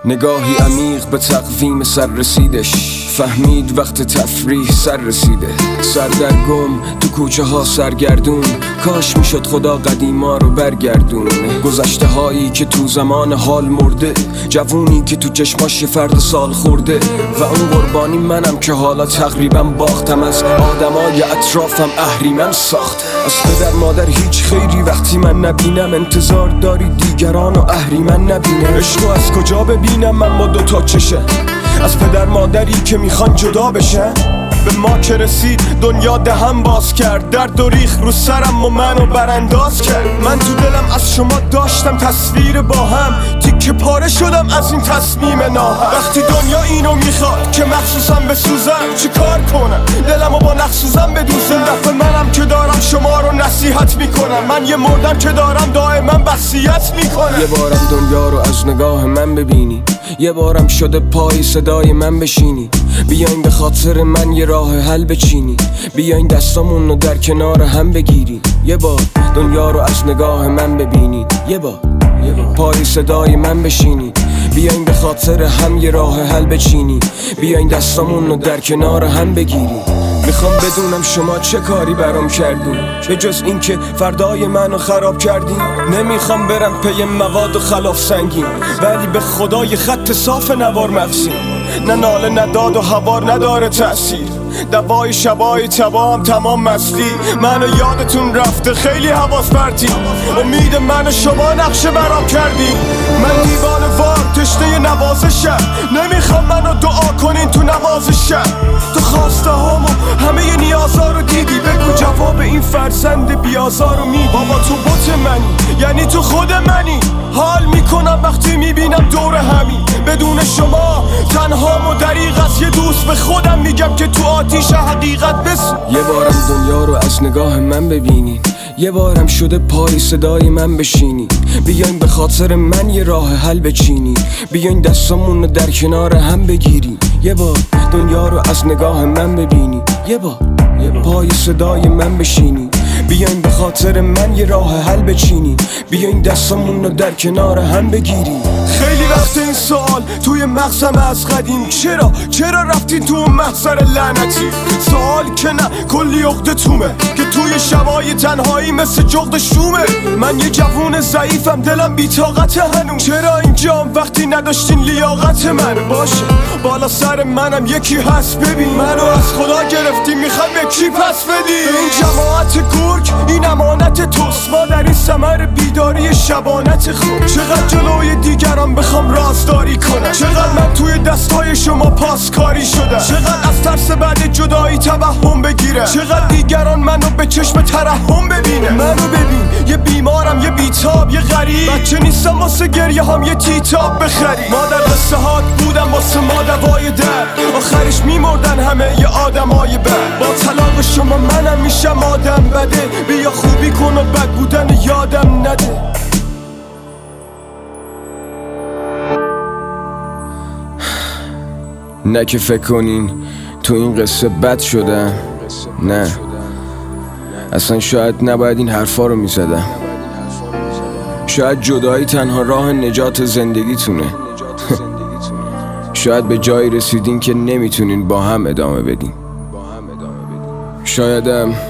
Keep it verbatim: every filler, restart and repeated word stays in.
نگاهی عمیق به تقویم سر رسیدش، فهمید وقت تفریح سر رسیده. سردرگم تو کوچه ها سرگردون، کاش میشد خدا قدیما رو برگردون. گذشته هایی که تو زمان حال مرده، جوونی که تو چشماش فرد سال خورده. و اون قربانی منم که حالا تقریبا باختم، از آدمای اطرافم اهریمن ساخت. از پدر مادر هیچ خیری وقتی من نبینم، انتظار داری دیگران و اهریمن نبینه. عشقو از کجا ببینم من با دوتا چشه، از پدر مادری که میخوان جدا بشن؟ به ما که رسید دنیا دهن باز کرد، درد و ریخ رو سرم و منو برانداز کرد. من تو دلم از شما داشتم تصویر با هم، تیکه پاره شدم از این تصمیم ناهم. وقتی دنیا اینو میخواد که مخصوصم بسوزم، چی کار کنم دلمو با نخسوزم بدوزم؟ دفعه منم که دارم شما رو نصیحت میکنم، من یه مردم که دارم دائما وصیت میکنم. یه بارم دنیا رو از نگاه من ببینی، یه بارم شده پای صدای من بشینی. بیاین به خاطر من یه راه حل بچینی، بیاین دستامون رو در کنار هم بگیری. یه بار دنیا رو از نگاه من ببینید، یه بار پای صدای من بشینید. بیاین به خاطر هم یه راه حل بچینی، بیاین دستامون رو در کنار هم بگیری. میخوام بدونم شما چه کاری برام کردین، به جز این که فردای منو خراب کردین. نمیخوام برم پی مواد و خلاف سنگین، ولی به خدای خط صاف نوار مغزین. نه ناله نه داد و هوار نداره تأثیر، دوای شبای تبا هم تمام مستی. منو یادتون رفته خیلی حواس پرتی، امید من شما نقشه برام کردی. من دیوانه وار تشنه نوازشم، نمیخوام منو دعا کنین تو نوازشم. تو خواسته هامو همه نیازا رو دیدی، بگو جواب این فرزند بیازار رو میدی. بابا تو بوت منی، یعنی تو خود منی. حال میکنم وقتی میبینم دور همین، بدون شما تنهام و دریغ از یه دوست به خودم میگم که تو آتیش حقیقت بسو. یه بارم دنیا رو از نگاه من ببینین، یه بارم شده پای صدای من بشینی. بیاین به خاطر من یه راه حل بچینی، بیاین دستامون رو در کنار هم بگیری. یه بار دنیا رو از نگاه من ببینی، یه بار پای صدای من بشینی. بیاین به خاطر من یه راه حل بچینی، بیاین دستامون رو در کنار هم بگیری. خیلی وقت این سوال توی مغزم از قدیم، چرا چرا رفتین تو اون محضر لعنتی؟ سوال که نه کلی عقده تومه که توی شبای تنهایی مثل جغد شومه. من یه جوون ضعیفم، دلم بی‌طاقت هنوز. چرا اینجام وقتی نداشتین لیاقت من؟ باشه بالا سر منم یکی هست، ببین منو از خدا گرفتی، میخوای به کی پس بدی؟ این جماعت گرگ این امانت توست، ما در این ثمر بیداری شبانت خود. چقدر جلوی دیگران بخوام رازداری کنم، چقدر من توی دستای شما پاسکاری شدم، چقدر از ترس بعد جدایی توهم بگیرم، چقدر دیگران منو به چشم ترحم ببینه. منو ببین یه بیمارم، یه بیتاب، یه غریب، بچه نیستم واسه گریه هم یه تیتاب بخری. ما در قصه هات بودم واسه ما دوای در، آخرش میمردن همه یه آدمای بد. با طلاق شما منم میشم آدم بده، بیا خوبی کن و بد بودن یادم نده. نه که فکر کنین تو این قصه بد شدم، نه اصلا شاید نباید این حرفا رو میزدم. شاید جدایی تنها راه نجات زندگیتونه. شاید به جایی رسیدین که نمیتونین با هم ادامه بدین. شایدم